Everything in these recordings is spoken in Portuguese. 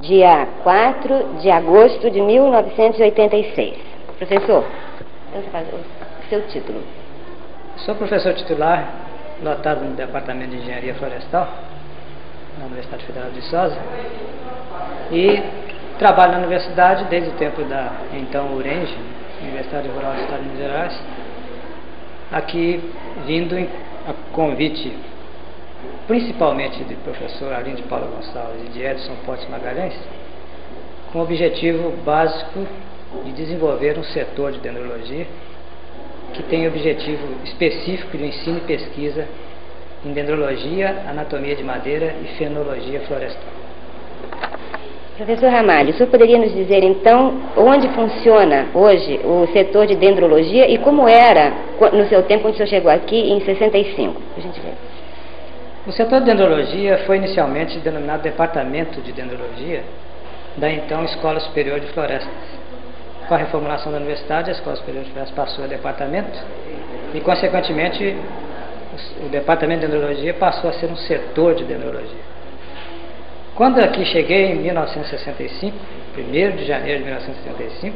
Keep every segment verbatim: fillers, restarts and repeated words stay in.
dia quatro de agosto de mil novecentos e oitenta e seis. Professor, o seu título. Sou professor titular, lotado no Departamento de Engenharia Florestal, na Universidade Federal de Viçosa, e trabalho na universidade desde o tempo da, então, U R E N G, Universidade Rural do Estado de Minas Gerais, aqui vindo em, a convite principalmente do professor Arlindo de Paula Gonçalves e de Edson Pontes Magalhães, com o objetivo básico de desenvolver um setor de dendrologia que tem objetivo específico de ensino e pesquisa em dendrologia, anatomia de madeira e fenologia florestal. Professor Ramalho, o senhor poderia nos dizer então onde funciona hoje o setor de dendrologia e como era no seu tempo quando o senhor chegou aqui em sessenta e cinco? Por gentileza. O setor de dendrologia foi inicialmente denominado Departamento de Dendrologia da então Escola Superior de Florestas. Com a reformulação da universidade, a Escola Superior de Florestas passou a departamento e, consequentemente, o Departamento de Dendrologia passou a ser um setor de dendrologia. Quando aqui cheguei em mil novecentos e sessenta e cinco, primeiro de janeiro de mil novecentos e sessenta e cinco,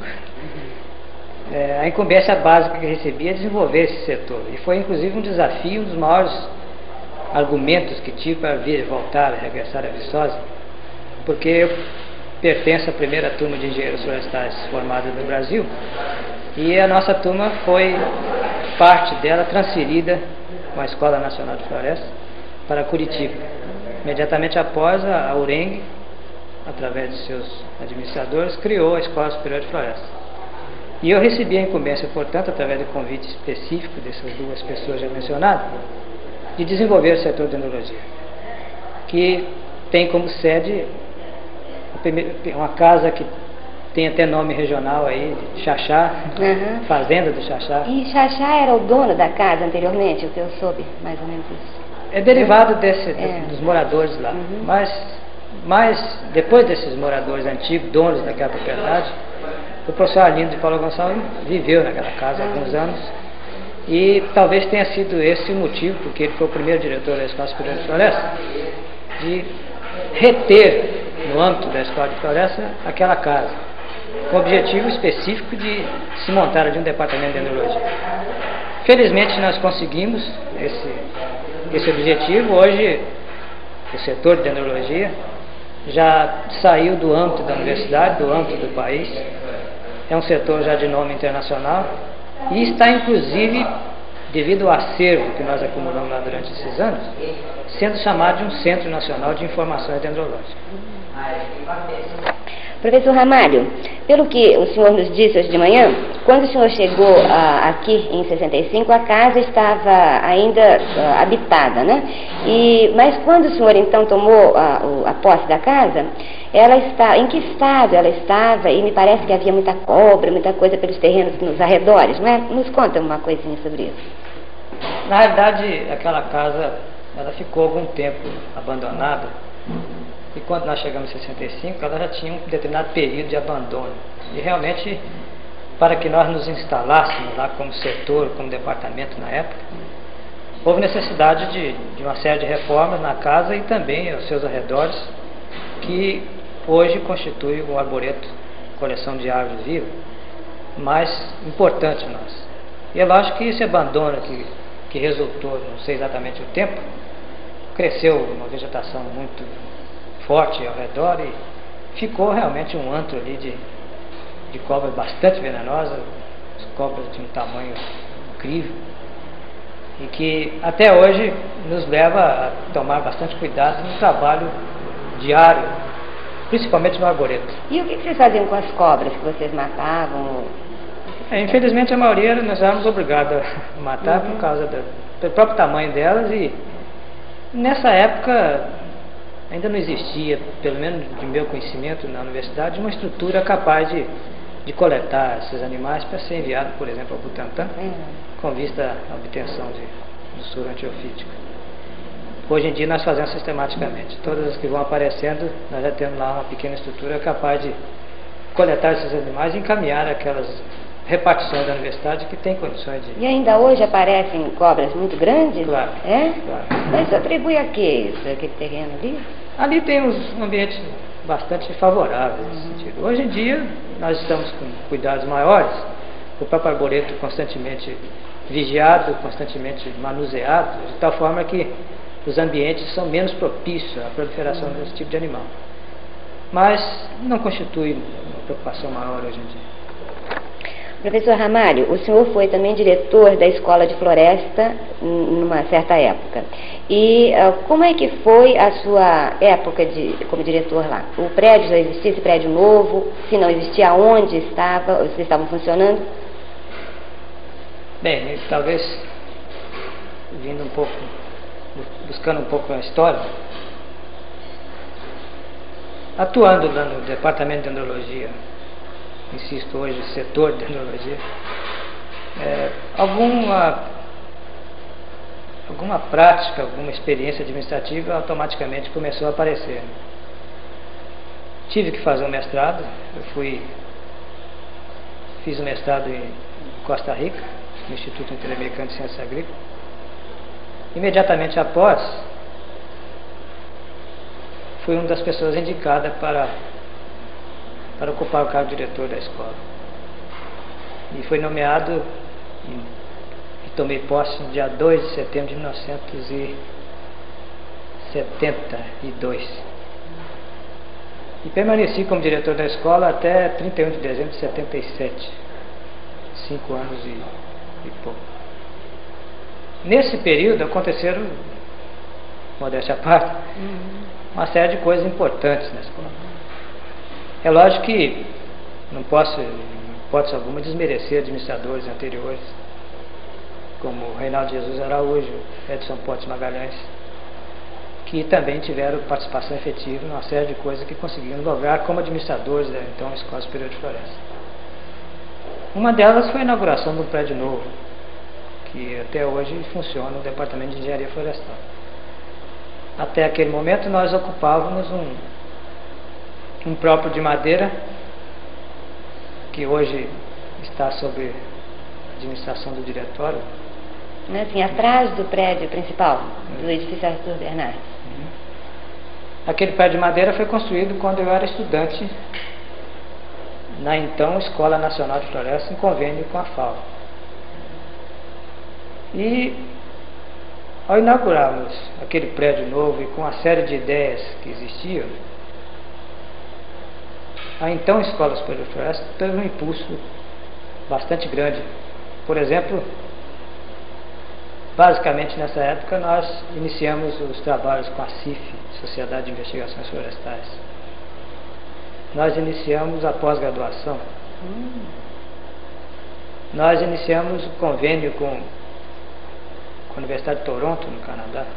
é, a incumbência básica que recebi é desenvolver esse setor. E foi, inclusive, um desafio, um dos maiores argumentos que tive para vir, voltar, regressar a Viçosa, porque eu pertenço à primeira turma de engenheiros florestais formada no Brasil, e a nossa turma foi, parte dela, transferida com a Escola Nacional de Florestas para Curitiba. Imediatamente após, a U R E N G, através de seus administradores, criou a Escola Superior de Florestas. E eu recebi a incumbência, portanto, através do convite específico dessas duas pessoas já mencionadas, de desenvolver o setor de dendrologia, que tem como sede uma casa que tem até nome regional aí, Xaxá, uhum. Fazenda do Xaxá. E Xaxá era o dono da casa anteriormente, o que eu soube, mais ou menos isso. É derivado desse, é. dos moradores lá, uhum. mas, mas depois desses moradores antigos, donos daquela propriedade, o professor Arlindo de Paula Gonçalves viveu naquela casa há uhum. alguns anos, e talvez tenha sido esse o motivo, porque ele foi o primeiro diretor da Escola Superior de Floresta, de reter no âmbito da Escola de Floresta aquela casa, com o objetivo específico de se montar ali um departamento de dendrologia. Felizmente nós conseguimos esse, esse objetivo. Hoje o setor de dendrologia já saiu do âmbito da universidade, do âmbito do país, é um setor já de nome internacional e está inclusive, devido ao acervo que nós acumulamos lá durante esses anos, sendo chamado de um Centro Nacional de Informações Dendrológicas. Professor Ramalho, pelo que o senhor nos disse hoje de manhã, quando o senhor chegou ah, aqui em sessenta e cinco, a casa estava ainda ah, habitada, né? E, mas quando o senhor então tomou ah, a posse da casa, ela está, em que estado ela estava? E me parece que havia muita cobra, muita coisa pelos terrenos nos arredores, não é? Nos conta uma coisinha sobre isso. Na realidade, aquela casa, ela ficou algum tempo abandonada. E quando nós chegamos em sessenta e cinco, ela já tinha um determinado período de abandono. E realmente, para que nós nos instalássemos lá como setor, como departamento na época, houve necessidade de, de uma série de reformas na casa e também aos seus arredores, que hoje constitui o arboreto, coleção de árvores vivas, mais importante nós. E é lógico que esse abandono que, que resultou, não sei exatamente o tempo, cresceu uma vegetação muito forte ao redor e ficou realmente um antro ali de, de cobras bastante venenosas, cobras de um tamanho incrível, e que até hoje nos leva a tomar bastante cuidado no trabalho diário, principalmente no arboreto. E o que vocês faziam com as cobras que vocês matavam? É, infelizmente a maioria nós éramos obrigados a matar uhum. por causa do, do próprio tamanho delas, e nessa época ainda não existia, pelo menos de meu conhecimento na universidade, uma estrutura capaz de, de coletar esses animais para ser enviado, por exemplo, ao Butantã, uhum. com vista à obtenção de, do soro antiofídico. Hoje em dia nós fazemos sistematicamente. Todas as que vão aparecendo, nós já temos lá uma pequena estrutura capaz de coletar esses animais e encaminhar aquelas repartições da universidade que tem condições de... E ainda hoje aparecem cobras muito grandes? Claro. É? Claro. Mas atribui a quê isso, aquele terreno ali? Ali tem os ambientes bastante favorável nesse sentido. Hoje em dia, nós estamos com cuidados maiores, o próprio arboreto constantemente vigiado, constantemente manuseado, de tal forma que os ambientes são menos propícios à proliferação desse tipo de animal. Mas não constitui uma preocupação maior hoje em dia. Professor Ramalho, o senhor foi também diretor da Escola de Floresta numa certa época. E uh, como é que foi a sua época de, como diretor lá? O prédio já existia, esse prédio novo? Se não existia, onde estava? Vocês estavam funcionando? Bem, talvez, vindo um pouco, buscando um pouco a história, atuando lá no Departamento de Dendrologia, insisto hoje, setor de dendrologia, é, alguma, alguma prática, alguma experiência administrativa automaticamente começou a aparecer. Tive que fazer um mestrado, eu fui, fiz um mestrado em Costa Rica, no Instituto Interamericano de Ciências Agrícolas. Imediatamente após, fui uma das pessoas indicadas para para ocupar o cargo de diretor da escola. E fui nomeado e, e tomei posse no dia dois de setembro de mil novecentos e setenta e dois. E permaneci como diretor da escola até trinta e um de dezembro de setenta e sete. Cinco anos e, e pouco. Nesse período aconteceram, modéstia à parte, uma série de coisas importantes na escola. É lógico que não posso, em hipótese alguma, desmerecer administradores anteriores, como Reinaldo Jesus Araújo, Edson Pontes Magalhães, que também tiveram participação efetiva numa série de coisas que conseguiram lograr como administradores da então Escola Superior de Floresta. Uma delas foi a inauguração de um prédio novo, que até hoje funciona no Departamento de Engenharia Florestal. Até aquele momento nós ocupávamos um um próprio de madeira, que hoje está sob administração do diretório. Assim, atrás do prédio principal, do edifício Arthur Bernardes. Uhum. Aquele prédio de madeira foi construído quando eu era estudante na então Escola Nacional de Floresta, em convênio com a FAO. E ao inaugurarmos aquele prédio novo e com a série de ideias que existiam, a então Escola Superior de Floresta teve um impulso bastante grande. Por exemplo, basicamente nessa época nós iniciamos os trabalhos com a C I F, Sociedade de Investigações Florestais. Nós iniciamos a pós-graduação. Hum. Nós iniciamos o convênio com, com a Universidade de Toronto, no Canadá.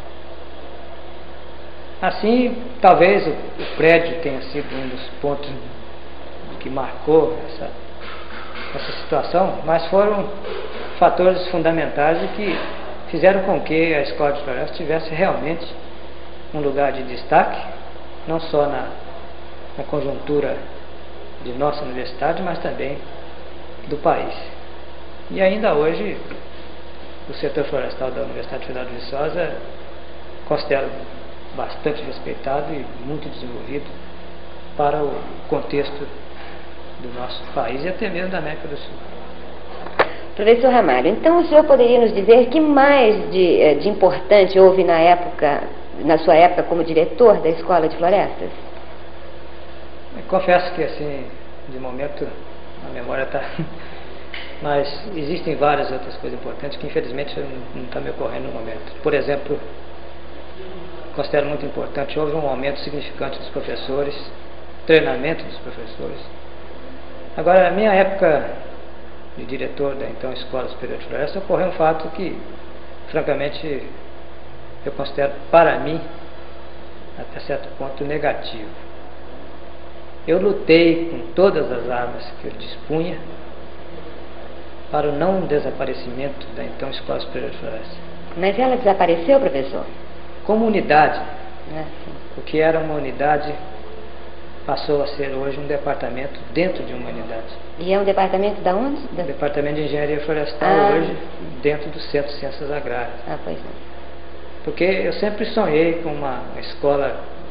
Assim, talvez o, o prédio tenha sido um dos pontos que marcou essa, essa situação, mas foram fatores fundamentais que fizeram com que a Escola de Floresta tivesse realmente um lugar de destaque, não só na, na conjuntura de nossa universidade, mas também do país. E ainda hoje, o setor florestal da Universidade Federal de Viçosa considero bastante respeitado e muito desenvolvido para o contexto do nosso país e até mesmo da América do Sul. Professor Ramalho, então o senhor poderia nos dizer que mais de, de importante houve na época, na sua época como diretor da Escola de Florestas? Eu confesso que assim, de momento, a memória está... Mas existem várias outras coisas importantes que infelizmente não está me ocorrendo no momento. Por exemplo, considero muito importante, houve um aumento significante dos professores, treinamento dos professores. Agora, na minha época de diretor da então Escola Superior de Floresta, ocorreu um fato que, francamente, eu considero para mim, até certo ponto, negativo. Eu lutei com todas as armas que eu dispunha para o não desaparecimento da então Escola Superior de Floresta. Mas ela desapareceu, professor? Como unidade, ah, o que era uma unidade passou a ser hoje um departamento dentro de uma unidade. E é um departamento da onde? Da... Departamento de Engenharia Florestal, ah, hoje, dentro do Centro de Ciências Agrárias. Ah, pois não. Porque eu sempre sonhei com uma, uma escola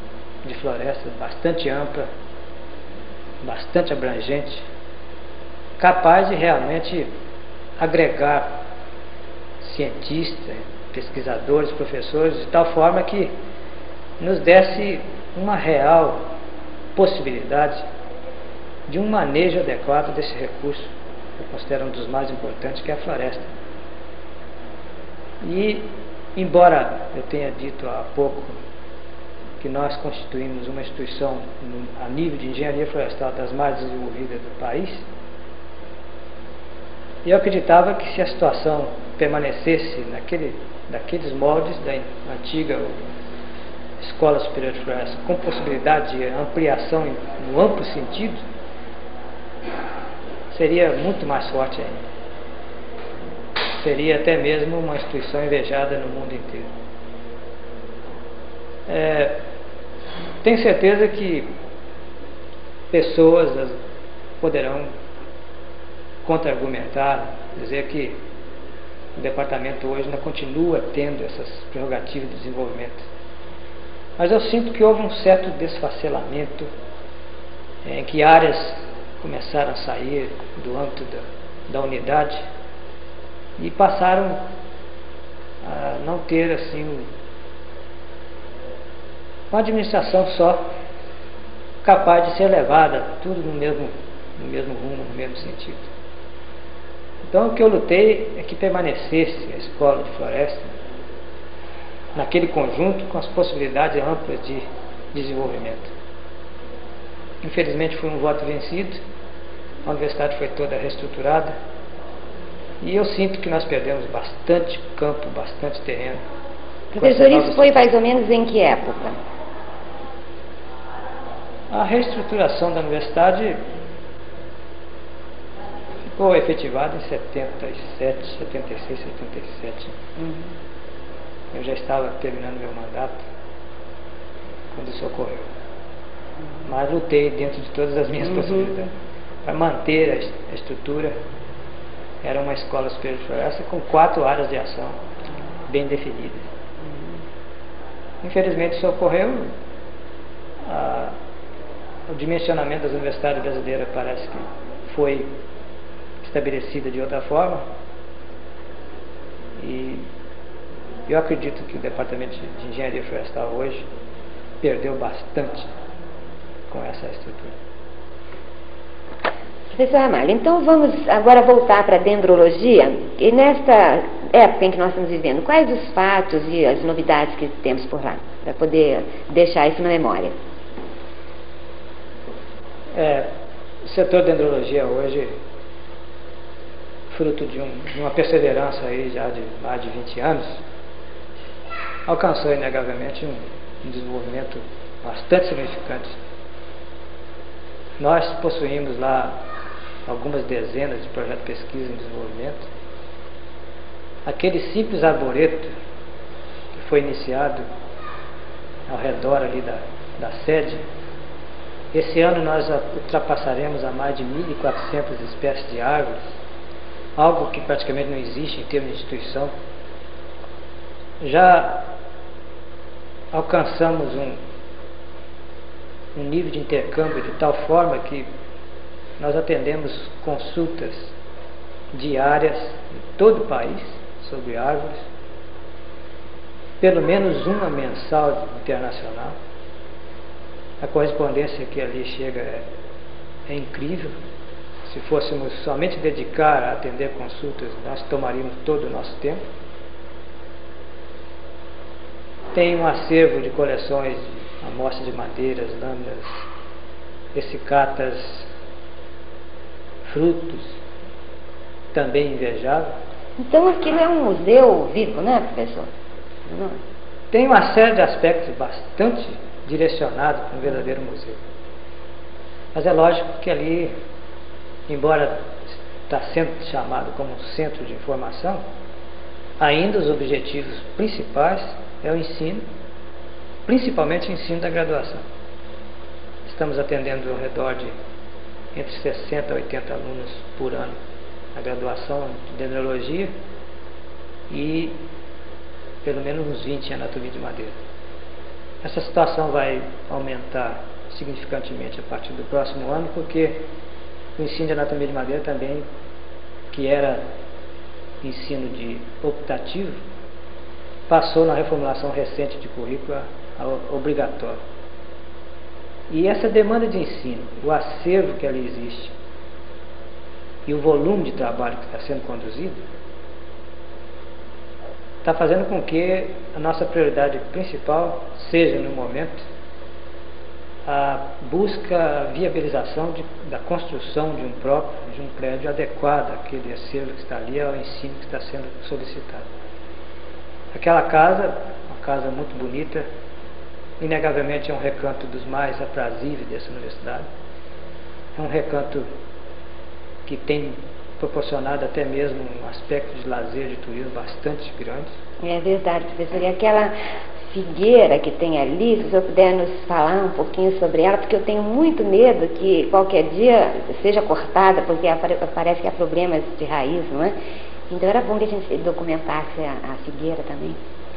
de florestas bastante ampla, bastante abrangente, capaz de realmente agregar cientistas, pesquisadores, professores, de tal forma que nos desse uma real possibilidade de um manejo adequado desse recurso, que eu considero um dos mais importantes, que é a floresta. E, embora eu tenha dito há pouco que nós constituímos uma instituição a nível de engenharia florestal das mais desenvolvidas do país, eu acreditava que se a situação permanecesse naquele, naqueles moldes da antiga Escola Superior de Floresta, com possibilidade de ampliação no amplo sentido, seria muito mais forte ainda. Seria até mesmo uma instituição invejada no mundo inteiro. É, tenho certeza que pessoas poderão contra-argumentar, dizer que o departamento hoje ainda continua tendo essas prerrogativas de desenvolvimento. Mas eu sinto que houve um certo desfacelamento, em que áreas começaram a sair do âmbito da, da unidade e passaram a não ter assim uma administração só capaz de ser levada tudo no mesmo, no mesmo rumo, no mesmo sentido. Então o que eu lutei é que permanecesse a Escola de Floresta naquele conjunto com as possibilidades amplas de desenvolvimento. Infelizmente foi um voto vencido, a universidade foi toda reestruturada e eu sinto que nós perdemos bastante campo, bastante terreno. Professor, isso foi mais ou menos em que época? A reestruturação da universidade ficou efetivada em setenta e sete, setenta e seis, setenta e sete. Uhum. Eu já estava terminando meu mandato quando isso ocorreu. Uhum. Mas lutei dentro de todas as minhas uhum. possibilidades para manter a estrutura. Era uma escola superior de floresta com quatro áreas de ação bem definidas. Uhum. Infelizmente isso ocorreu. A, o dimensionamento das universidades brasileiras parece que foi estabelecida de outra forma. E eu acredito que o departamento de engenharia florestal hoje perdeu bastante com essa estrutura. Professor Ramalho, então vamos agora voltar para a dendrologia. E nesta época em que nós estamos vivendo, quais os fatos e as novidades que temos por lá, para poder deixar isso na memória? É, o setor de dendrologia hoje, fruto de, um, de uma perseverança aí já de mais de vinte anos, alcançou inegavelmente um, um desenvolvimento bastante significante. Nós possuímos lá algumas dezenas de projetos de pesquisa em desenvolvimento. Aquele simples arboreto que foi iniciado ao redor ali da, da sede, esse ano nós ultrapassaremos a mais de mil e quatrocentas espécies de árvores, algo que praticamente não existe em termos de instituição. Já alcançamos um, um nível de intercâmbio de tal forma que nós atendemos consultas diárias em todo o país sobre árvores, pelo menos uma mensal internacional. A correspondência que ali chega é, é incrível. Se fôssemos somente dedicar a atender consultas, nós tomaríamos todo o nosso tempo. Tem um acervo de coleções de amostras de madeiras, lâminas, essicatas, frutos, também invejável. Então aquilo é um museu vivo, né, professor? Não. Tem uma série de aspectos bastante direcionados para um verdadeiro museu. Mas é lógico que ali, embora está sendo chamado como um centro de informação, ainda os objetivos principais é o ensino, principalmente o ensino da graduação. Estamos atendendo ao redor de entre sessenta a oitenta alunos por ano na graduação de dendrologia e pelo menos uns vinte em anatomia de madeira. essa situação vai aumentar significantemente a partir do próximo ano, porque o ensino de anatomia de madeira também, que era ensino de optativo, passou na reformulação recente de currículo a, a obrigatório. E essa demanda de ensino, o acervo que ali existe e o volume de trabalho que está sendo conduzido, está fazendo com que a nossa prioridade principal seja, no momento, a busca, a viabilização de, da construção de um próprio, de um prédio adequado àquele acervo que está ali, ao ensino que está sendo solicitado. Aquela casa, uma casa muito bonita, inegavelmente é um recanto dos mais aprazíveis dessa universidade. É um recanto que tem proporcionado até mesmo um aspecto de lazer, de turismo bastante grande. É verdade, professor. E aquela figueira que tem ali, se o senhor puder nos falar um pouquinho sobre ela, porque eu tenho muito medo que qualquer dia seja cortada, porque parece que há problemas de raiz, não é? Então era bom que a gente documentasse a, a figueira também.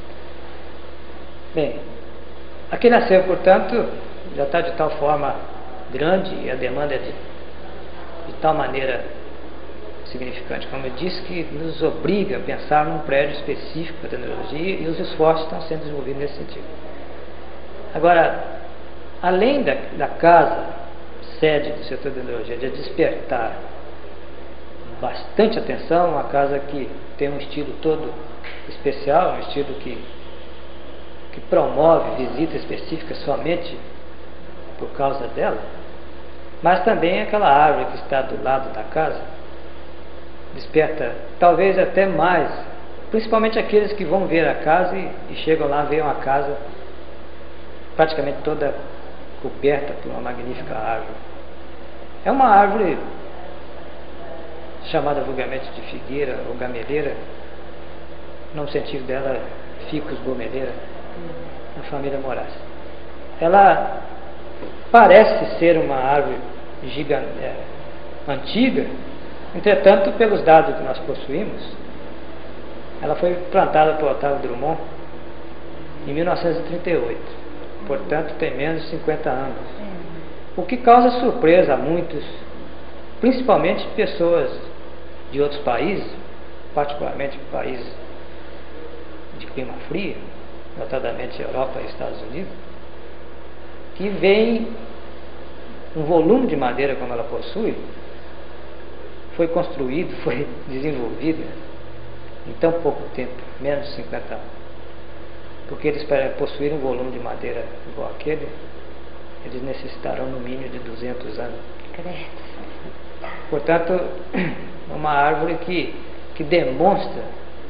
Bem, aquele acervo, portanto, já está de tal forma grande e a demanda é de, de tal maneira significante, como eu disse, que nos obriga a pensar num prédio específico para a dendrologia, e os esforços estão sendo desenvolvidos nesse sentido. Agora, além da, da casa, sede do setor de dendrologia, de despertar bastante atenção, uma casa que tem um estilo todo especial, um estilo que, que promove visita específica somente por causa dela, mas também aquela árvore que está do lado da casa, desperta talvez até mais, principalmente aqueles que vão ver a casa e, e chegam lá, veem uma casa praticamente toda coberta por uma magnífica árvore. É uma árvore chamada vulgarmente de figueira ou gameleira, no sentido dela, ficus gomeleira, na família Moraes. Ela parece ser uma árvore gigante, é, antiga. Entretanto, pelos dados que nós possuímos, ela foi plantada por Otávio Drummond em mil novecentos e trinta e oito, portanto tem menos de cinquenta anos, o que causa surpresa a muitos, principalmente pessoas de outros países, particularmente países de clima frio, notadamente Europa e Estados Unidos, que veem um volume de madeira como ela possui, foi construído, foi desenvolvido em tão pouco tempo, menos de cinquenta anos. Porque eles, para possuir um volume de madeira igual aquele, eles necessitarão no mínimo de duzentos anos. Portanto, uma árvore que, que demonstra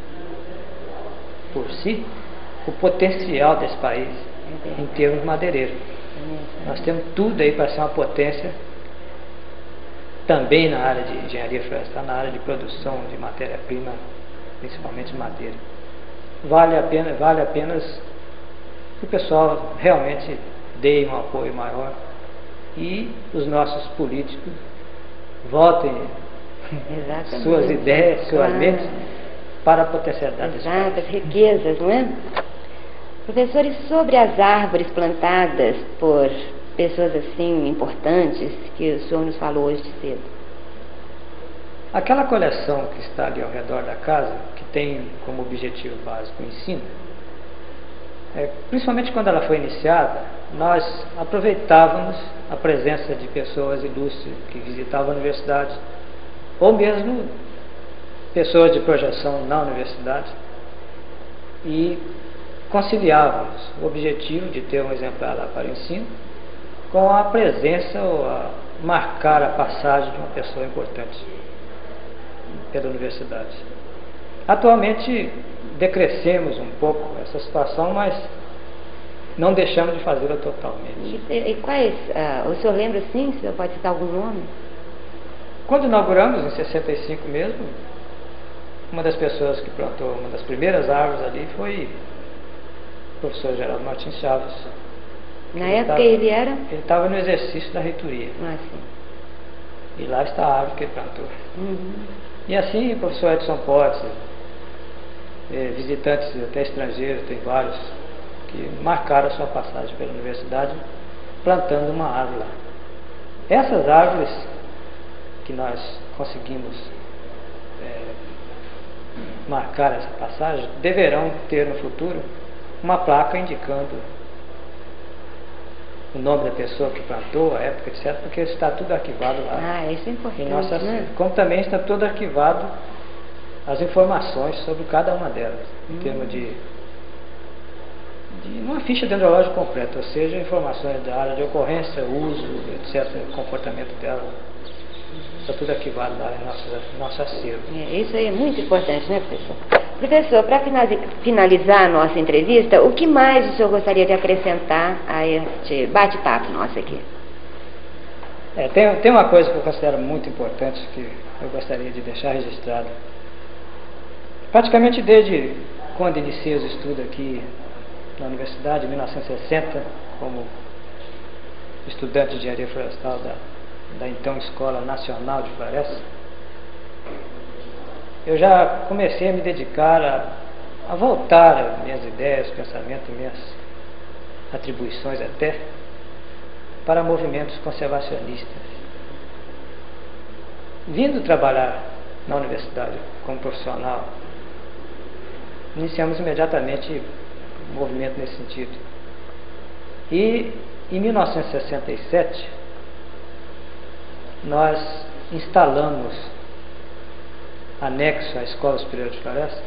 por si o potencial desse país em termos madeireiros. Nós temos tudo aí para ser uma potência também na área de engenharia florestal, na área de produção de matéria-prima, principalmente madeira. Vale a pena, vale apenas que o pessoal realmente dê um apoio maior e os nossos políticos votem Exatamente. suas ideias, suas claro. mentes para a potencialidade desse país. Exato, as riquezas, não é? Professores, sobre as árvores plantadas por pessoas assim importantes que o senhor nos falou hoje de cedo. Aquela coleção que está ali ao redor da casa, que tem como objetivo básico o ensino, é, principalmente quando ela foi iniciada, nós aproveitávamos a presença de pessoas ilustres que visitavam a universidade, ou mesmo pessoas de projeção na universidade, e conciliávamos o objetivo de ter um exemplar lá para o ensino com a presença ou a marcar a passagem de uma pessoa importante pela universidade. Atualmente decrescemos um pouco essa situação, mas não deixamos de fazê-la totalmente. E, e quais, uh, o senhor lembra sim, o senhor pode citar algum nome? Quando inauguramos, em sessenta e cinco mesmo, uma das pessoas que plantou uma das primeiras árvores ali foi o professor Geraldo Martins Chaves. Na ele época estava, ele era? Ele estava no exercício da reitoria. Ah, sim. E lá está a árvore que ele plantou. Uhum. E assim o professor Edson Potts, eh, visitantes até estrangeiros, tem vários que marcaram a sua passagem pela universidade plantando uma árvore lá. Essas árvores que nós conseguimos é, marcar essa passagem deverão ter no futuro uma placa indicando o nome da pessoa que plantou, a época, etcétera, porque está tudo arquivado lá. Ah, isso é importante, em nossa, né? Como também está tudo arquivado as informações sobre cada uma delas, em hum. termos de, de uma ficha dendrológica completa, ou seja, informações da área de ocorrência, uso, etcétera, comportamento dela. Está tudo arquivado lá em nosso, nosso acervo. É, isso aí é muito importante, né, professor? Professor, para finalizar a nossa entrevista, o que mais o senhor gostaria de acrescentar a este bate-papo nosso aqui? É, tem, tem uma coisa que eu considero muito importante que eu gostaria de deixar registrado. Praticamente desde quando iniciei os estudos aqui na universidade, em mil novecentos e sessenta, como estudante de engenharia florestal da, da então Escola Nacional de Florestas, eu já comecei a me dedicar a, a voltar minhas ideias, pensamentos, minhas atribuições até, para movimentos conservacionistas. Vindo trabalhar na universidade como profissional, iniciamos imediatamente um movimento nesse sentido. E em mil novecentos e sessenta e sete, nós instalamos, anexo à Escola Superior de Floresta,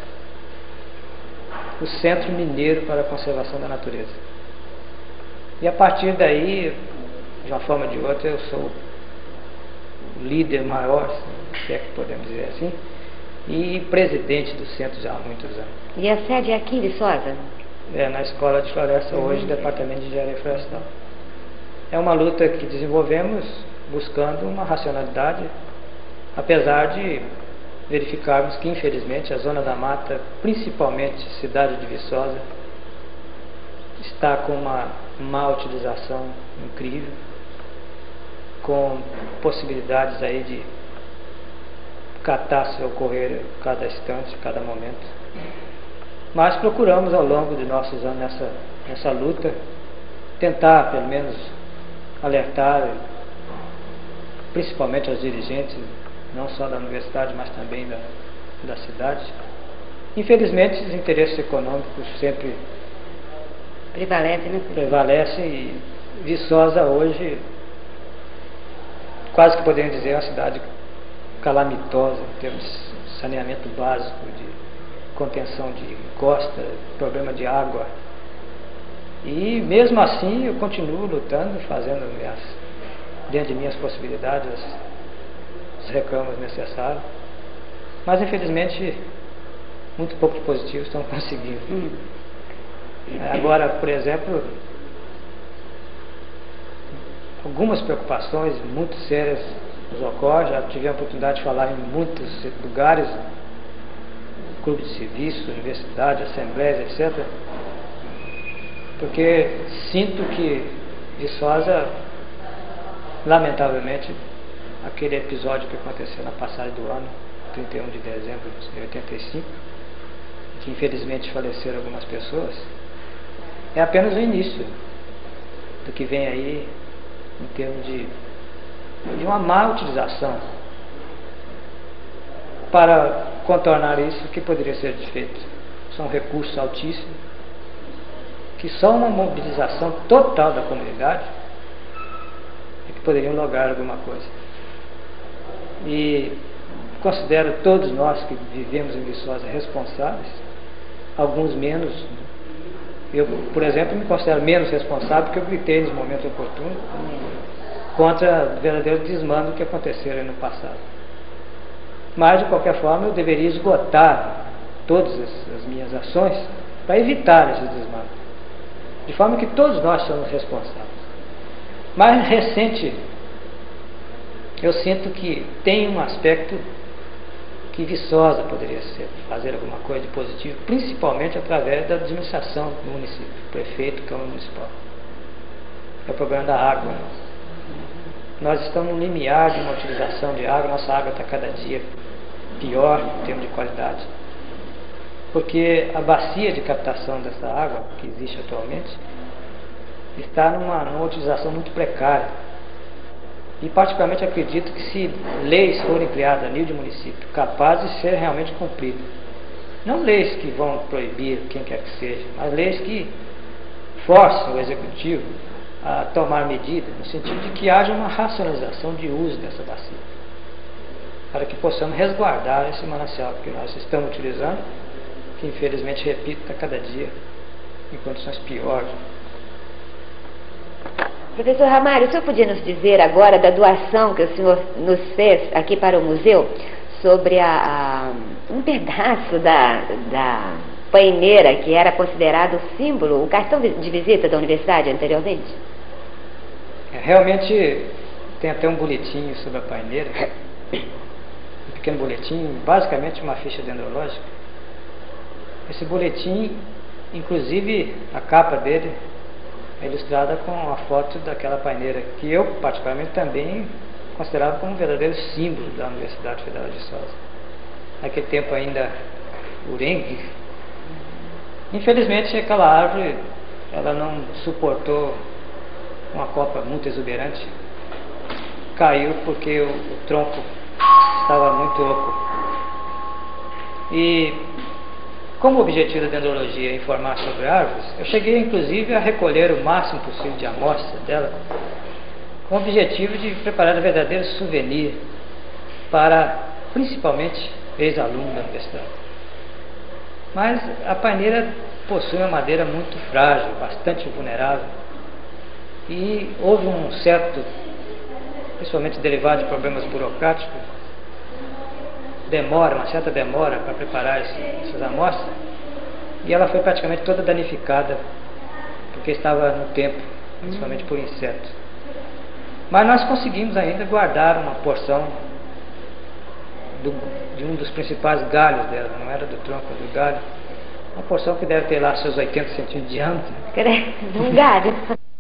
o Centro Mineiro para a Conservação da Natureza. E a partir daí, de uma forma ou de outra, eu sou o líder maior, se é que podemos dizer assim, e presidente do centro já há muitos anos. E a sede é aqui em Viçosa? É, na Escola de Floresta, hoje, uhum. Departamento de Engenharia Florestal. É uma luta que desenvolvemos buscando uma racionalidade, apesar de verificarmos que, infelizmente, a Zona da Mata, principalmente cidade de Viçosa, está com uma má utilização incrível, com possibilidades aí de catástrofe ocorrer cada instante, cada momento. Mas procuramos, ao longo de nossos anos nessa, nessa luta, tentar, pelo menos, alertar, principalmente aos dirigentes, não só da universidade, mas também da, da cidade. Infelizmente, os interesses econômicos sempre prevalecem, né? prevalecem e Viçosa hoje, quase que podemos dizer, é uma cidade calamitosa em termos de saneamento básico, de contenção de costa, problema de água. E mesmo assim eu continuo lutando, fazendo minhas, dentro de minhas possibilidades os reclamos necessários, mas infelizmente muito pouco de positivo estão conseguindo. Hum. Agora, por exemplo, algumas preocupações muito sérias nos ocorrem, já tive a oportunidade de falar em muitos lugares, clubes de serviço, universidade, assembleias, etcétera, porque sinto que Viçosa, lamentavelmente, aquele episódio que aconteceu na passagem do ano, trinta e um de dezembro de oitenta e cinco, que infelizmente faleceram algumas pessoas, é apenas o início do que vem aí em termos de, de uma má utilização. Para contornar isso, o que poderia ser feito? São recursos altíssimos, que só uma mobilização total da comunidade é que poderiam lograr alguma coisa. E considero todos nós que vivemos em Viçosa responsáveis, alguns menos. Eu, por exemplo, me considero menos responsável porque eu gritei nos momentos oportunos contra o verdadeiro desmando que aconteceram no passado. Mas, de qualquer forma, eu deveria esgotar todas as minhas ações para evitar esse desmando. De forma que todos nós somos responsáveis. Mais recente, eu sinto que tem um aspecto que Viçosa poderia ser, fazer alguma coisa de positivo, principalmente através da administração do município, prefeito, Câmara Municipal. É o problema da água. Nós estamos no limiar de uma utilização de água, nossa água está cada dia pior em termos de qualidade. porque a bacia de captação dessa água, que existe atualmente, está numa, numa utilização muito precária. E particularmente acredito que se leis forem criadas a nível de município, capazes de ser realmente cumpridas, não leis que vão proibir quem quer que seja, mas leis que forcem o executivo a tomar medidas, no sentido de que haja uma racionalização de uso dessa bacia, para que possamos resguardar esse manancial que nós estamos utilizando, que infelizmente, repito, está cada dia em condições piores. Professor Ramalho, o senhor podia nos dizer agora da doação que o senhor nos fez aqui para o museu, sobre a, a, um pedaço da, da paineira que era considerado o símbolo, o cartão de visita da universidade anteriormente? É, realmente tem até um boletim sobre a paineira, um pequeno boletim, basicamente uma ficha dendrológica. Esse boletim, inclusive a capa dele, é ilustrada com a foto daquela paineira, que eu particularmente também considerava como um verdadeiro símbolo da Universidade Federal de Viçosa. Naquele tempo ainda urengue. Infelizmente aquela árvore ela não suportou uma copa muito exuberante, caiu porque o, o tronco estava muito oco. E como o objetivo da dendrologia é informar sobre árvores, eu cheguei inclusive a recolher o máximo possível de amostras dela, com o objetivo de preparar um verdadeiro souvenir para, principalmente, ex-alunos da universidade. Mas a paineira possui uma madeira muito frágil, bastante vulnerável, e houve um certo, principalmente derivado de problemas burocráticos, demora, uma certa demora para preparar esse, essas amostras, e ela foi praticamente toda danificada, porque estava no tempo, principalmente por insetos. Mas nós conseguimos ainda guardar uma porção do, de um dos principais galhos dela, não era do tronco, do galho, uma porção que deve ter lá seus oitenta centímetros de diâmetro. Credo, um galho.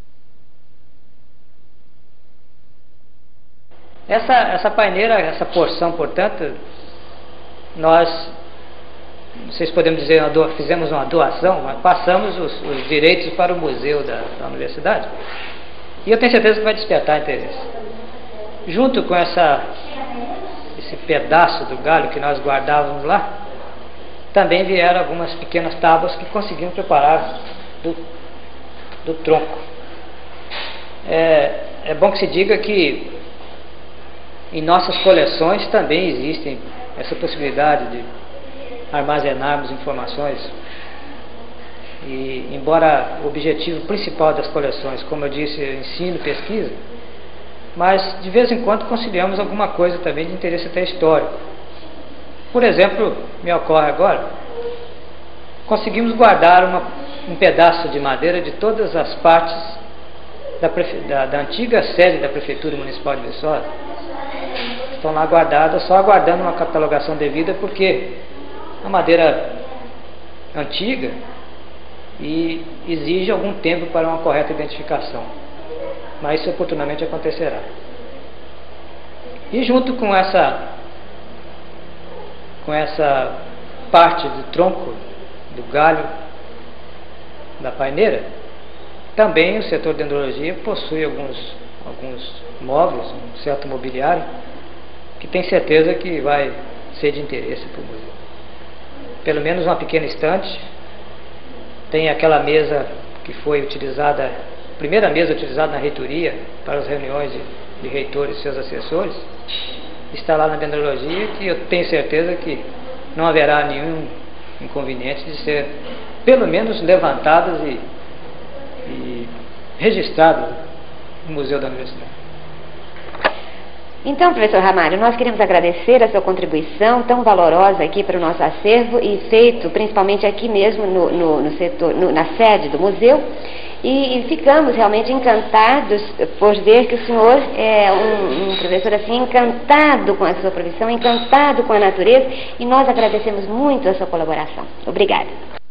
Essa, essa paineira, essa porção, portanto, nós, vocês podemos dizer, uma doa, fizemos uma doação, mas passamos os, os direitos para o museu da, da universidade. E eu tenho certeza que vai despertar interesse. Junto com essa, esse pedaço do galho que nós guardávamos lá, também vieram algumas pequenas tábuas que conseguimos preparar do, do tronco. É, é bom que se diga que em nossas coleções também existe essa possibilidade de armazenarmos informações. E, embora o objetivo principal das coleções, como eu disse, é ensino, pesquisa, mas de vez em quando conciliamos alguma coisa também de interesse até histórico. Por exemplo, me ocorre agora, conseguimos guardar uma, um pedaço de madeira de todas as partes da, da, da antiga sede da Prefeitura Municipal de Viçosa. Estão lá guardadas, só aguardando uma catalogação devida, porque a madeira antiga e exige algum tempo para uma correta identificação, mas isso oportunamente acontecerá. E junto com essa com essa parte do tronco, do galho da paineira, também o setor de dendrologia possui alguns, alguns móveis, um certo mobiliário, que tem certeza que vai ser de interesse para o museu. Pelo menos uma pequena estante. Tem aquela mesa que foi utilizada, a primeira mesa utilizada na reitoria para as reuniões de, de reitores e seus assessores, está lá na dendrologia, que eu tenho certeza que não haverá nenhum inconveniente de ser, pelo menos, levantadas e, e registradas no Museu da Universidade. Então, professor Ramalho, nós queremos agradecer a sua contribuição tão valorosa aqui para o nosso acervo e feito principalmente aqui mesmo no, no, no setor, no, na sede do museu, e, e ficamos realmente encantados por ver que o senhor é um, um professor assim encantado com a sua profissão, encantado com a natureza, e nós agradecemos muito a sua colaboração. Obrigada.